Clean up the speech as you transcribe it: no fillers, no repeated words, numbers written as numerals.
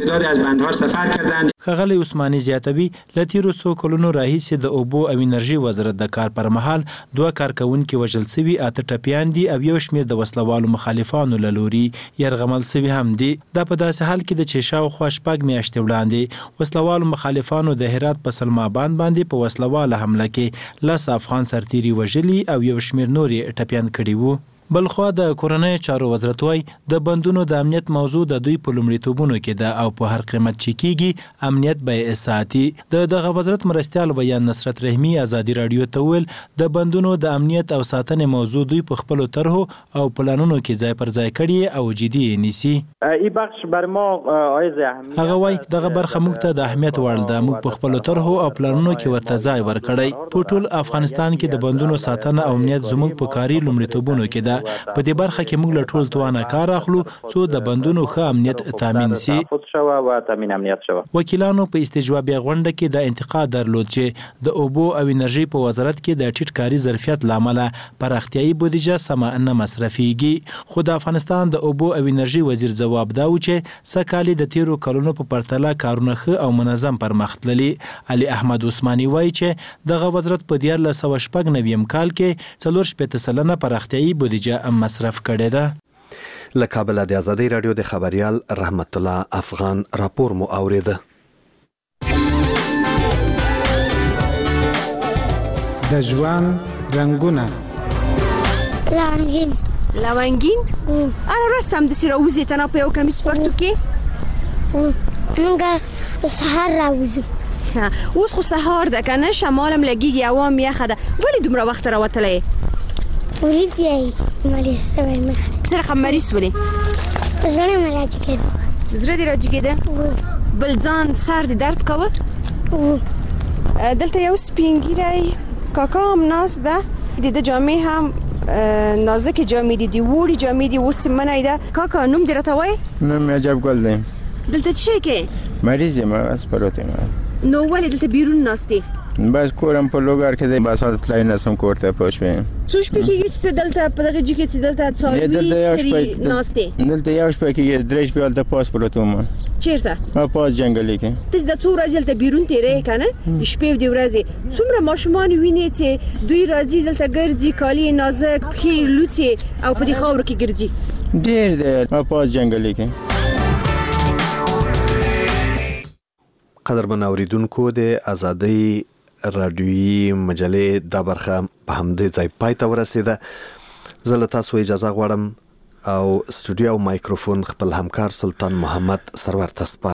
تعدادی از بندها سفر کردند. ښاغلی عثماني زیاتوي له تیرو څو کلونو راهیسې د اوبو او انرژي وزارت د کار پر مهال 2 کارکوونکي وژل سوي، 8 ټپیان دي او یو شمېر د وسلوالو مخالفانو له لوري یرغمل سوي هم دي. دا په داسې حال کې د چې شاوخوا 6 میاشتې وړاندې وسلوالو مخالفانو د هرات په سلماباد باندې په وسلواله حمله کې 10 افغان سرتیري وژلي او یو شمېر نور یې ټپیان کړي وو. بلخوا د کورنۍ چارو وزارت وای د بندونو د امنیت موضوع د دوی په لومړیتوبونو کې ده او په هر قیمت چې کیږي امنیت به ساتي. دغه وزارت مرستیال بیان نصرت رحمی ازادي رادیو ته ویل د بندونو د امنیت او ساتنې موضوع دوی په خپل طرحو او پلانونو کې ځای پر ځای کړي او جدي نیسي. این بخش بر ما عایز اهمیت هغه وای دغه برخه موږ ته د اهمیت وړ ده. موږ په خپل طرحو او پلانونو کې ورته ځای ورکړی. په ټول افغانستان کې د بندونو ساتنه او امنیت زموږ په کاري لومړیتوبونو کې ده. په دې برخه کې موږ له ټول توانه کار اخلو څو د بندونو ښه امنیت تامین شي. وکیلانو په استجوابي غونډه کې د انتقاد درلود چې د اوبو او انرژي په وزارت کې د ټیټ کاري ظرفیت لامل پراختیايي بودیجه سم نه مصرفيږي. خو د افغانستان د اوبو او انرژي وزیر جواب دا و چې سکهالی د تیرو کلونو په پرتله کارونه ښه او منظم پرمخ تللي. علي احمد عثماني وایي چې دغه وزارت په 1999 کال کې 4.8% پراختیايي بودیجه مصرف کړی ده. له کابل د ازادي رادیو د خبريال رحمت الله افغان راپور مو اوریده. د ژوند رنگونه لونگین اره راستم د سیره وزی تنا په یو کمی سپورتو کې مونږه سهار راوزو. اوس خو سهار ده کنه شمالم لګیږي عوام یخه ده. ولې دومره وخت راوتلې؟ ولی بیایی مریض سوی من. چرا خب مریض ولی؟ زنه مراجع کرده. زره دی راجع کرده؟ بلزان سر دی درد کوا؟ دلتا یو سپینگیره کاکا هم ناز ده. دیده جامعه هم نازک جامعه دی ووری جامعه دی وست من ایده. کاکا نوم دی را تاوی؟ نوم عجب گل دیم. دلتا چیه که؟ مریضی ما از پروتی ما. نو ولی دلتا بیرون ناستی؟ بس کورم په لوګر کې د باسات پلای نسم کوړته پوښ په څوش پکې چې دلته په دغه ځکه چې دلته څاروي سری ناشته دلته یو شپه کې درېش په دلته پاسپورت ومه چیرته په پاس جنگلي کې تاسو د څو ورځې دلته بیرون تیرې کنه شپې دی ورځې څومره ماشومان ویني چې دوی راځي دلته ګرځي کالی نازک پخې لوڅي او په دې خاور کې ګرځي ډېر دی په پاس جنگلي کې. قدرمن اوریدونکو د ازادي رادیویي مجلې دا برخه په همدې ځای پای ته ورسېده. زه له تاسو اجازه غواړم او سټوډیو او مایکروفون خپل همکار سلطان محمد سرور ته